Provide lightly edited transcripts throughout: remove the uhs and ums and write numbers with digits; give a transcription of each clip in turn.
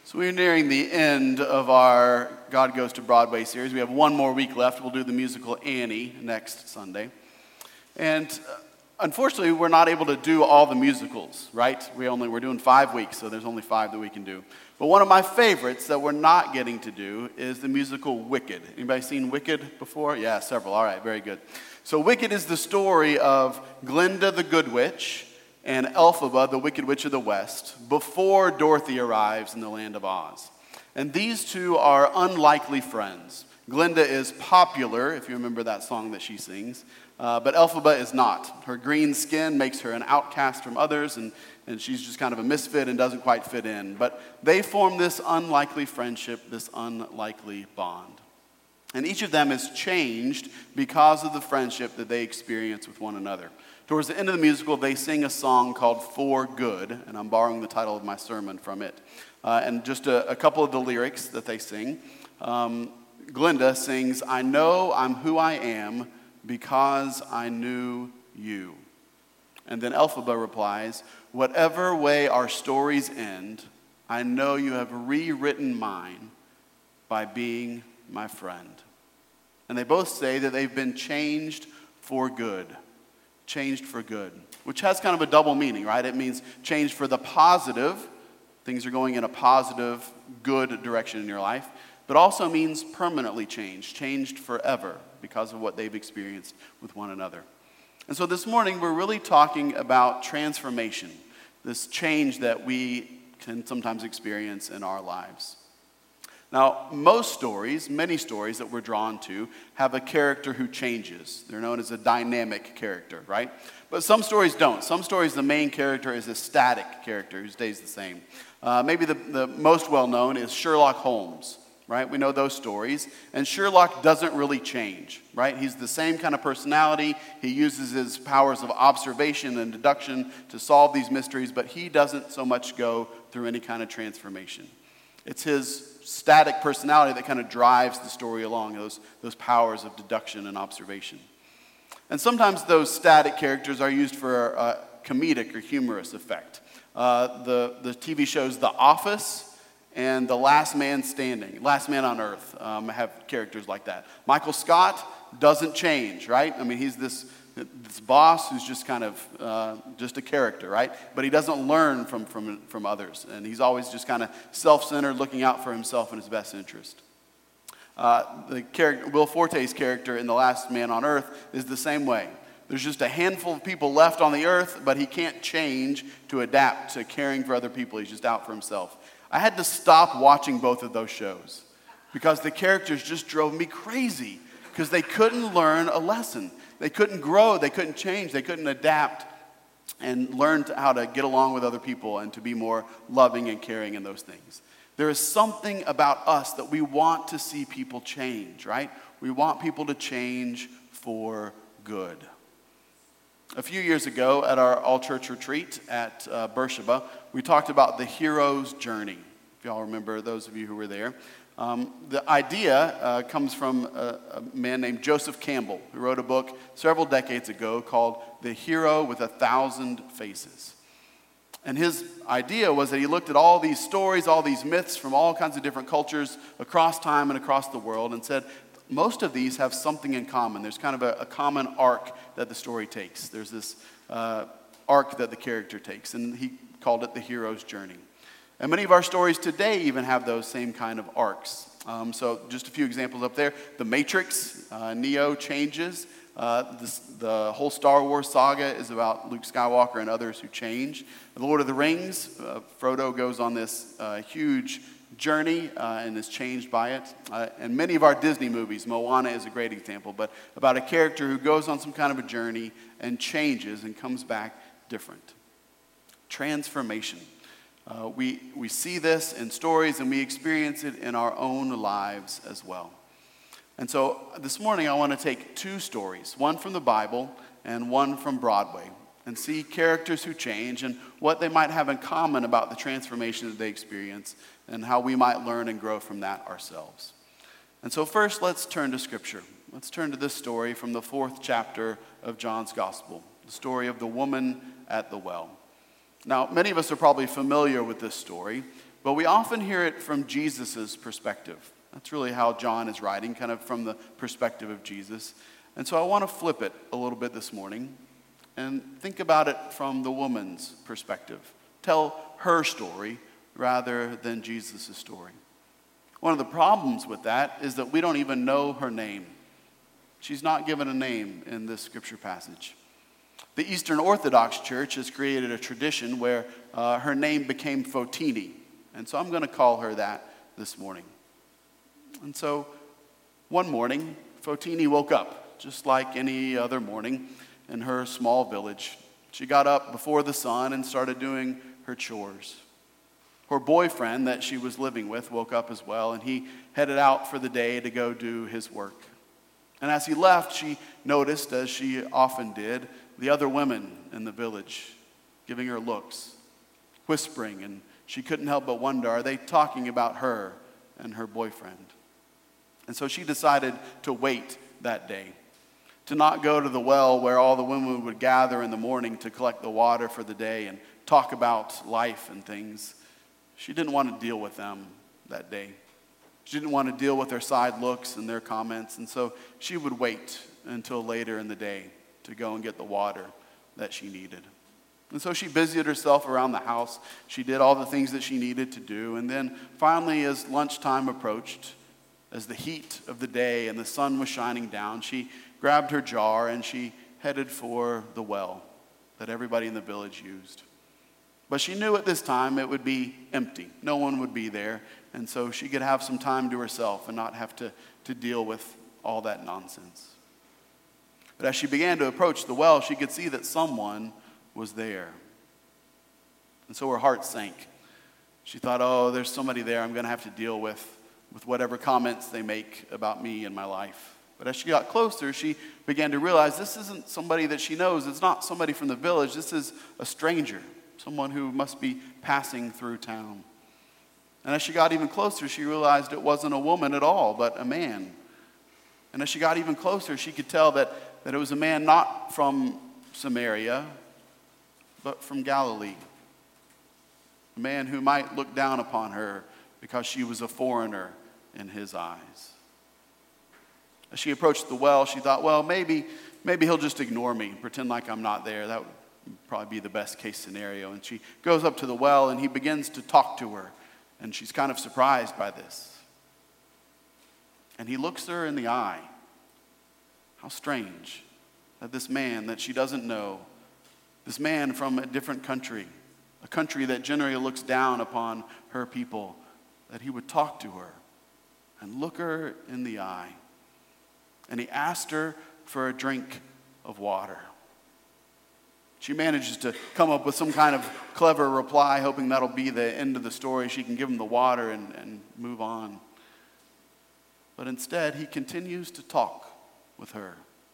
So we're nearing the end of our God Goes to Broadway series. We have one more week left. We'll do the musical Annie next Sunday. And unfortunately, we're not able to do all the musicals, right? We're doing 5 weeks, so there's only 5 that we can do. But one of my favorites that we're not getting to do is the musical Wicked. Anybody seen Wicked before? Yeah, several. All right, very good. So Wicked is the story of Glinda the Good Witch and Elphaba, the Wicked Witch of the West, before Dorothy arrives in the land of Oz. And these two are unlikely friends. Glinda is popular, if you remember that song that she sings, but Elphaba is not. Her green skin makes her an outcast from others, and she's just kind of a misfit and doesn't quite fit in. But they form this unlikely friendship, this unlikely bond. And each of them is changed because of the friendship that they experience with one another. Towards the end of the musical, they sing a song called For Good, and I'm borrowing the title of my sermon from it. And just a couple of the lyrics that they sing. Glinda sings, "I know I'm who I am because I knew you." And then Elphaba replies, "Whatever way our stories end, I know you have rewritten mine by being my friend." And they both say that they've been changed for good. Changed for good, which has kind of a double meaning, right? It means changed for the positive. Things are going in a positive, good direction in your life, but also means permanently changed forever because of what they've experienced with one another. And so this morning, we're really talking about transformation, this change that we can sometimes experience in our lives. Now, many stories that we're drawn to have a character who changes. They're known as a dynamic character, right? But some stories don't. Some stories, the main character is a static character who stays the same. Maybe the most well-known is Sherlock Holmes, right? We know those stories. And Sherlock doesn't really change, right? He's the same kind of personality. He uses his powers of observation and deduction to solve these mysteries, but he doesn't so much go through any kind of transformation. It's his static personality that kind of drives the story along, those powers of deduction and observation. And sometimes those static characters are used for a comedic or humorous effect. The TV shows The Office and The Last Man on Earth have characters like that. Michael Scott doesn't change, right? I mean, he's this boss who's just kind of just a character, right? But he doesn't learn from others, and he's always just kind of self-centered, looking out for himself and his best interest. Will Forte's character in The Last Man on Earth is the same way. There's just a handful of people left on the earth, but he can't change to adapt to caring for other people. He's just out for himself. I had to stop watching both of those shows because the characters just drove me crazy because they couldn't learn a lesson. They couldn't grow, they couldn't change, they couldn't adapt and learn how to get along with other people and to be more loving and caring in those things. There is something about us that we want to see people change, right? We want people to change for good. A few years ago at our all-church retreat at Beersheba, we talked about the hero's journey. If y'all remember, those of you who were there. The idea comes from a man named Joseph Campbell, who wrote a book several decades ago called The Hero with 1,000 Faces. And his idea was that he looked at all these stories, all these myths from all kinds of different cultures across time and across the world and said, most of these have something in common. There's kind of a common arc that the story takes. There's this arc that the character takes, and he called it the hero's journey. And many of our stories today even have those same kind of arcs. So just a few examples up there. The Matrix, Neo changes. The whole Star Wars saga is about Luke Skywalker and others who change. The Lord of the Rings, Frodo goes on this huge journey and is changed by it. And many of our Disney movies, Moana is a great example, but about a character who goes on some kind of a journey and changes and comes back different. Transformation. We see this in stories and we experience it in our own lives as well. And so this morning I want to take 2 stories, one from the Bible and one from Broadway, and see characters who change and what they might have in common about the transformation that they experience and how we might learn and grow from that ourselves. And so first, let's turn to Scripture. Let's turn to this story from the 4th chapter of John's Gospel, the story of the woman at the well. Now, many of us are probably familiar with this story, but we often hear it from Jesus' perspective. That's really how John is writing, kind of from the perspective of Jesus. And so I want to flip it a little bit this morning and think about it from the woman's perspective. Tell her story rather than Jesus' story. One of the problems with that is that we don't even know her name. She's not given a name in this scripture passage. The Eastern Orthodox Church has created a tradition where her name became Fotini. And so I'm going to call her that this morning. And so one morning, Fotini woke up, just like any other morning in her small village. She got up before the sun and started doing her chores. Her boyfriend that she was living with woke up as well, and he headed out for the day to go do his work. And as he left, she noticed, as she often did, the other women in the village giving her looks, whispering, and she couldn't help but wonder, are they talking about her and her boyfriend? And so she decided to wait that day, to not go to the well where all the women would gather in the morning to collect the water for the day and talk about life and things. She didn't want to deal with them that day. She didn't want to deal with their side looks and their comments, and so she would wait until later in the day to go and get the water that she needed. And so she busied herself around the house. She did all the things that she needed to do, and then finally, as lunchtime approached, as the heat of the day and the sun was shining down, she grabbed her jar and she headed for the well that everybody in the village used. But she knew at this time it would be empty. No one would be there. And so she could have some time to herself and not have to deal with all that nonsense. But as she began to approach the well, she could see that someone was there. And so her heart sank. She thought, oh, there's somebody there I'm going to have to deal with whatever comments they make about me and my life. But as she got closer, she began to realize this isn't somebody that she knows. It's not somebody from the village. This is a stranger. Someone who must be passing through town. And as she got even closer, she realized it wasn't a woman at all, but a man. And as she got even closer, she could tell that it was a man not from Samaria, but from Galilee. A man who might look down upon her because she was a foreigner in his eyes. As she approached the well, she thought, well, maybe he'll just ignore me, pretend like I'm not there. That would probably be the best case scenario. And she goes up to the well and he begins to talk to her. And she's kind of surprised by this. And he looks her in the eye. How strange that this man that she doesn't know, this man from a different country, a country that generally looks down upon her people, that he would talk to her and look her in the eye. And he asked her for a drink of water. She manages to come up with some kind of clever reply, hoping that'll be the end of the story. She can give him the water and move on. But instead, he continues to talk with her.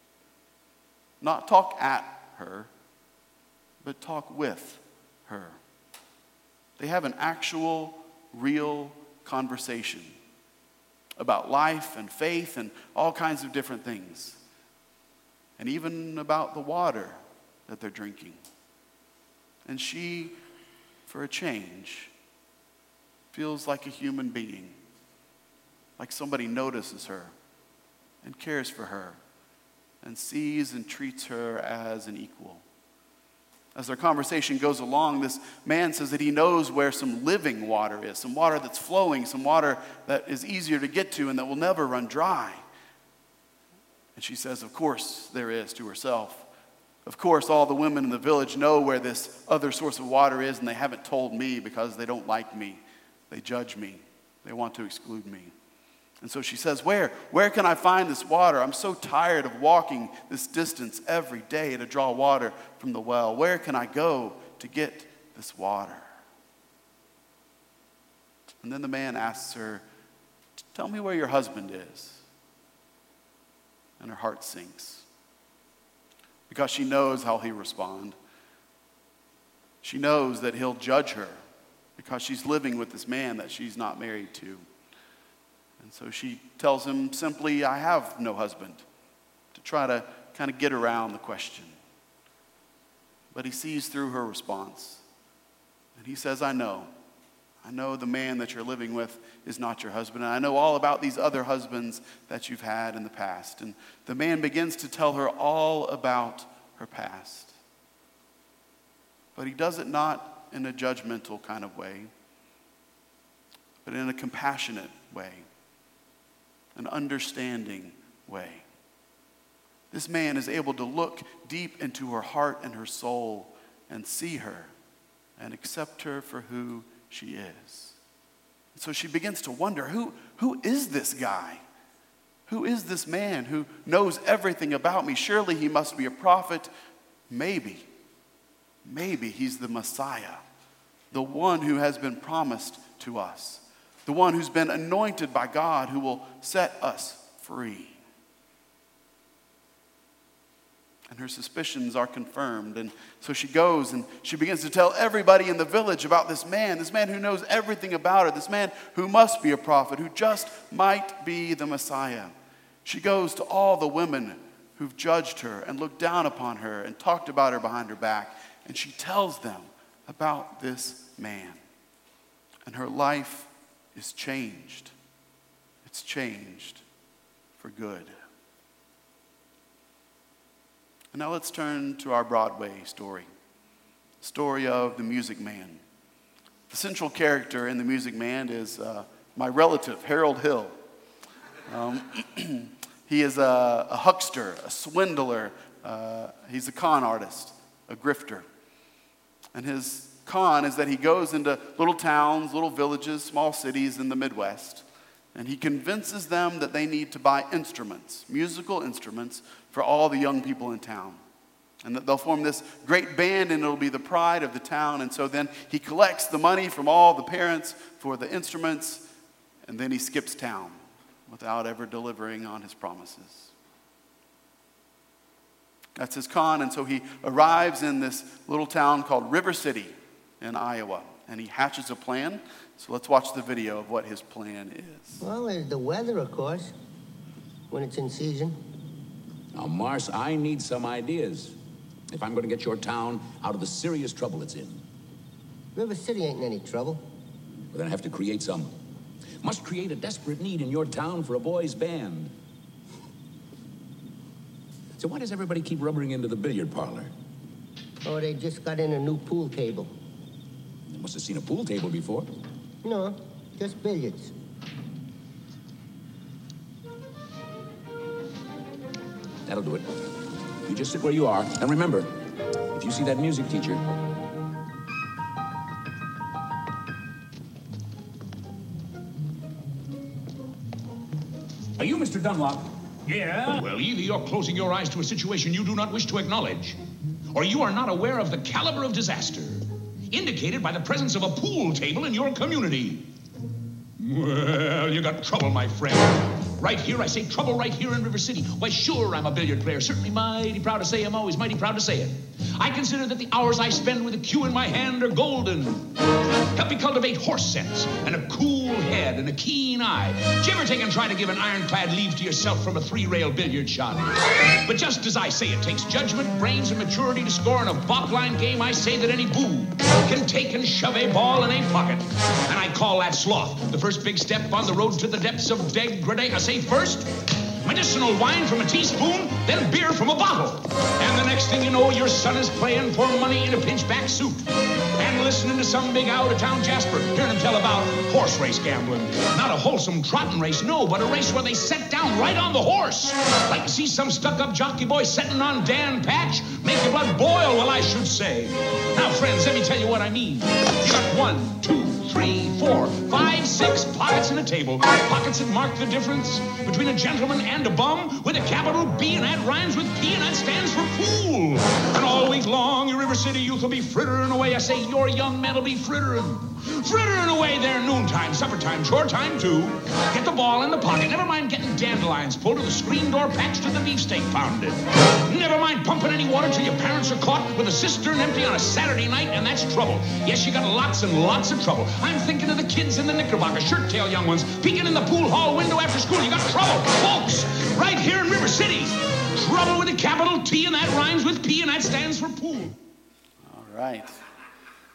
Not talk at her, but talk with her. They have an actual, real conversation about life and faith and all kinds of different things. And even about the water that they're drinking. And she, for a change, feels like a human being, like somebody notices her and cares for her and sees and treats her as an equal. As their conversation goes along, this man says that he knows where some living water is, some water that's flowing, some water that is easier to get to and that will never run dry. And she says, of course there is, to herself. Of course, all the women in the village know where this other source of water is, and they haven't told me because they don't like me. They judge me. They want to exclude me. And so she says, where can I find this water? I'm so tired of walking this distance every day to draw water from the well. Where can I go to get this water? And then the man asks her, tell me where your husband is. And her heart sinks, because she knows how he'll respond. She knows that he'll judge her because she's living with this man that she's not married to. And so she tells him simply, I have no husband, to try to kind of get around the question. But he sees through her response. And he says, I know I know the man that you're living with is not your husband. And I know all about these other husbands that you've had in the past. And the man begins to tell her all about her past. But he does it not in a judgmental kind of way, but in a compassionate way, an understanding way. This man is able to look deep into her heart and her soul and see her and accept her for who she is. And so she begins to wonder, who is this guy? Who is this man who knows everything about me? Surely he must be a prophet. Maybe he's the Messiah, the one who has been promised to us, the one who's been anointed by God, who will set us free. And her suspicions are confirmed. And so she goes and she begins to tell everybody in the village about this man who knows everything about her, this man who must be a prophet, who just might be the Messiah. She goes to all the women who've judged her and looked down upon her and talked about her behind her back. And she tells them about this man. And her life is changed. It's changed for good. And now let's turn to our Broadway story of The Music Man. The central character in The Music Man is my relative, Harold Hill. He is a huckster, a swindler. He's a con artist, a grifter. And his con is that he goes into little towns, little villages, small cities in the Midwest, and he convinces them that they need to buy instruments, musical instruments, for all the young people in town. And that they'll form this great band and it'll be the pride of the town. And so then he collects the money from all the parents for the instruments, and then he skips town without ever delivering on his promises. That's his con, and so he arrives in this little town called River City in Iowa, and he hatches a plan. So let's watch the video of what his plan is. Well, there's the weather, of course, when it's in season. Now, Marce, I need some ideas if I'm going to get your town out of the serious trouble it's in. River City ain't in any trouble. Well, then I have to create some. Must create a desperate need in your town for a boys' band. So why does everybody keep rubbering into the billiard parlor? Oh, they just got in a new pool table. You must have seen a pool table before. No, just billiards. That'll do it. You just sit where you are. And remember, if you see that music teacher... Are you Mr. Dunlop? Yeah? Well, either you're closing your eyes to a situation you do not wish to acknowledge, or you are not aware of the caliber of disaster indicated by the presence of a pool table in your community. Well, you got trouble, my friend. Right here, I say trouble right here in River City. Why, sure, I'm a billiard player. Certainly mighty proud to say I'm always mighty proud to say it. I consider that the hours I spend with a cue in my hand are golden. Help me cultivate horse sense and a cool head and a keen eye. Did you ever take and try to give an ironclad leave to yourself from a three-rail billiard shot? But just as I say it takes judgment, brains, and maturity to score in a bop-line game, I say that any boob can take and shove a ball in a pocket. And I call that sloth. The first big step on the road to the depths of degradation. I say first, medicinal wine from a teaspoon, then beer from a bottle. And the next thing you know, your son is playing for money in a pinchback suit. And listening to some big out-of-town Jasper, hearing him tell about horse race gambling. Not a wholesome trotting race, no, but a race where they set down right on the horse. Like to see some stuck-up jockey boy setting on Dan Patch, make your blood boil, well, I should say. Now, friends, let me tell you what I mean. You got 1, 2, 3, 4, 5, 6 pockets in a table. Pockets that mark the difference between a gentleman and a bum with a capital B, and that rhymes with P, and that stands for pool. And all week long, your River City youth will be frittering away. I say your young men will be frittering away their noontime, supper time, chore time too. Get the ball in the pocket. Never mind getting dandelions pulled or the screen door patched or the beefsteak pounded. Never mind pumping any water till your parents are caught with a cistern empty on a Saturday night, and that's trouble. Yes, you got lots and lots of trouble. I'm thinking of the kids in the Knickerbocker, shirt-tail young ones, peeking in the pool hall window after school. You got trouble, folks, right here in River City. Trouble with a capital T, and that rhymes with P, and that stands for pool. All right.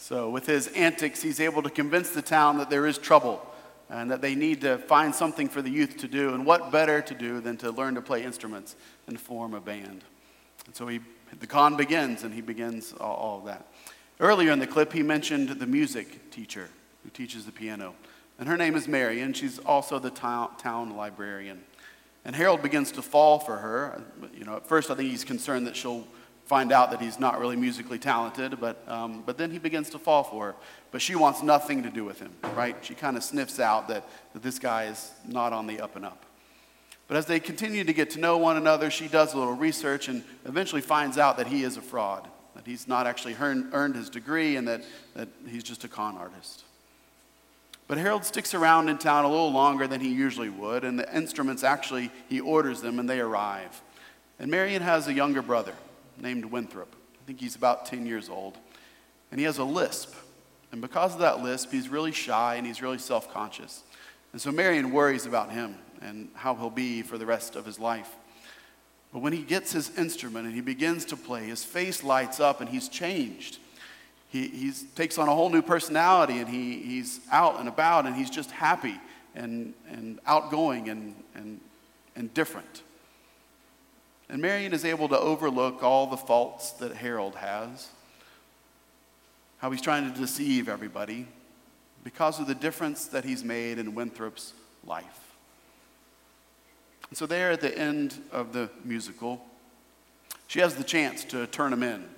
So with his antics, he's able to convince the town that there is trouble and that they need to find something for the youth to do. And what better to do than to learn to play instruments and form a band? And so the con begins, and he begins all of that. Earlier in the clip, he mentioned the music teacher who teaches the piano. And her name is Mary, and she's also the town librarian. And Harold begins to fall for her. At first I think he's concerned that she'll find out that he's not really musically talented, but then he begins to fall for her. But she wants nothing to do with him, right? She kind of sniffs out that this guy is not on the up and up. But as they continue to get to know one another, she does a little research and eventually finds out that he is a fraud, that he's not actually earned his degree, and that he's just a con artist. But Harold sticks around in town a little longer than he usually would, and the instruments actually, he orders them and they arrive. And Marion has a younger brother named Winthrop. I think he's about 10 years old. And he has a lisp. And because of that lisp, he's really shy and he's really self-conscious. And so Marion worries about him and how he'll be for the rest of his life. But when he gets his instrument and he begins to play, his face lights up and he's changed. He takes on a whole new personality, and he's out and about, and he's just happy and outgoing and different. And Marion is able to overlook all the faults that Harold has, how he's trying to deceive everybody, because of the difference that he's made in Winthrop's life. And so there at the end of the musical, she has the chance to turn him in,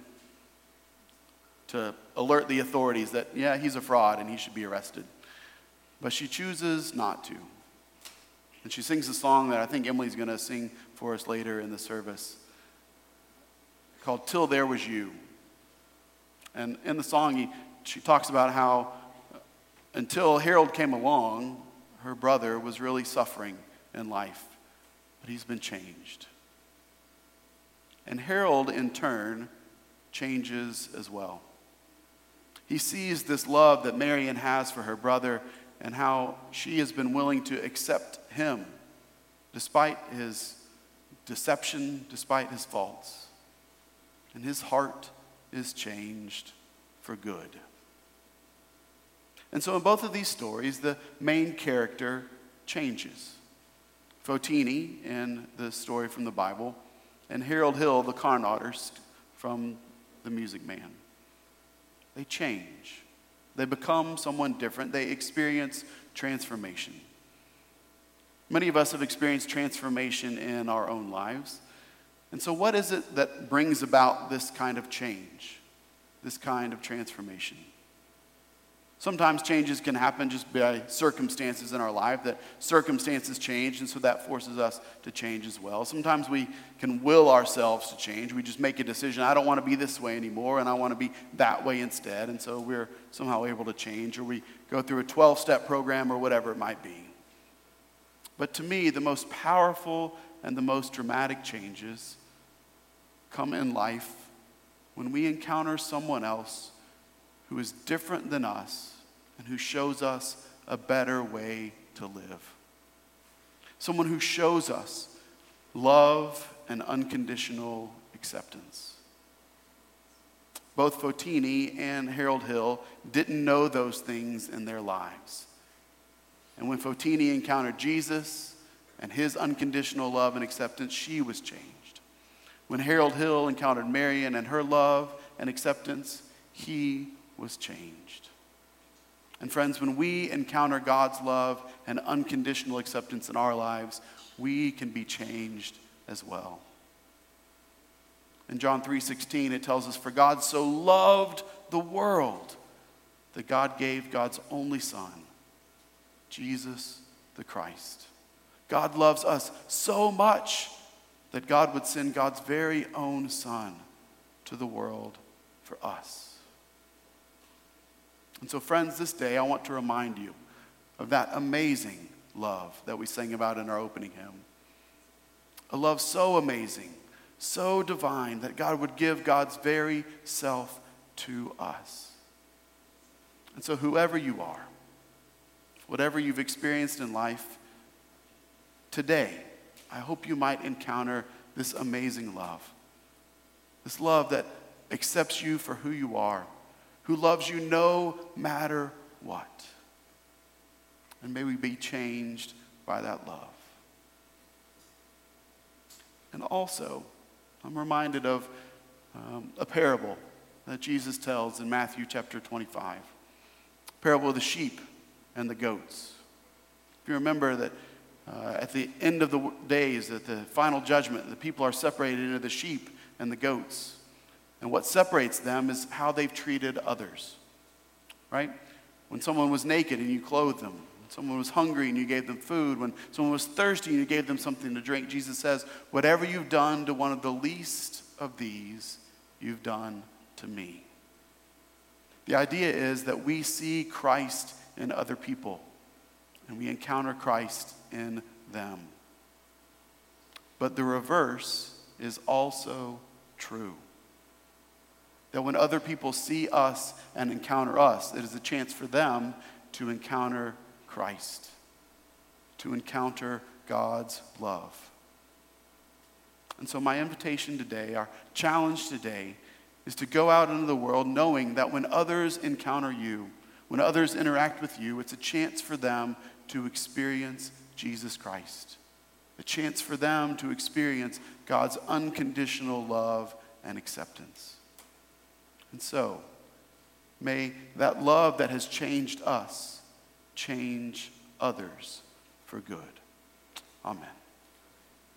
to alert the authorities that, yeah, he's a fraud and he should be arrested. But she chooses not to. And she sings a song that I think Emily's going to sing for us later in the service, called "Till There Was You." And in the song, she talks about how until Harold came along, her brother was really suffering in life, but he's been changed. And Harold, in turn, changes as well. He sees this love that Marion has for her brother and how she has been willing to accept him despite his deception, despite his faults. And his heart is changed for good. And so in both of these stories, the main character changes. Fotini in the story from the Bible, and Harold Hill, the con artist from The Music Man. They change. They become someone different. They experience transformation. Many of us have experienced transformation in our own lives. And so what is it that brings about this kind of change, this kind of transformation? Sometimes changes can happen just by circumstances in our life, that circumstances change, and so that forces us to change as well. Sometimes we can will ourselves to change. We just make a decision, I don't want to be this way anymore, and I want to be that way instead, and so we're somehow able to change, or we go through a 12-step program or whatever it might be. But to me, the most powerful and the most dramatic changes come in life when we encounter someone else who is different than us and who shows us a better way to live. Someone who shows us love and unconditional acceptance. Both Fotini and Harold Hill didn't know those things in their lives. And when Fotini encountered Jesus and his unconditional love and acceptance, she was changed. When Harold Hill encountered Marion and her love and acceptance, he was changed. And friends, when we encounter God's love and unconditional acceptance in our lives, we can be changed as well. In John 3:16, it tells us, "For God so loved the world that God gave God's only Son, Jesus the Christ." God loves us so much that God would send God's very own Son to the world for us. And so, friends, this day I want to remind you of that amazing love that we sang about in our opening hymn. A love so amazing, so divine, that God would give God's very self to us. And so whoever you are, whatever you've experienced in life, today, I hope you might encounter this amazing love. This love that accepts you for who you are, who loves you no matter what. And may we be changed by that love. And also, I'm reminded of a parable that Jesus tells in Matthew chapter 25. Parable of the sheep and the goats. If you remember that at the end of the days, at the final judgment, the people are separated into the sheep and the goats. And what separates them is how they've treated others, right? When someone was naked and you clothed them. When someone was hungry and you gave them food. When someone was thirsty and you gave them something to drink. Jesus says, whatever you've done to one of the least of these, you've done to me. The idea is that we see Christ in other people and we encounter Christ in them. But the reverse is also true. That when other people see us and encounter us, it is a chance for them to encounter Christ, to encounter God's love. And so my invitation today, our challenge today, is to go out into the world knowing that when others encounter you, when others interact with you, it's a chance for them to experience Jesus Christ. A chance for them to experience God's unconditional love and acceptance. And so, may that love that has changed us change others for good. Amen.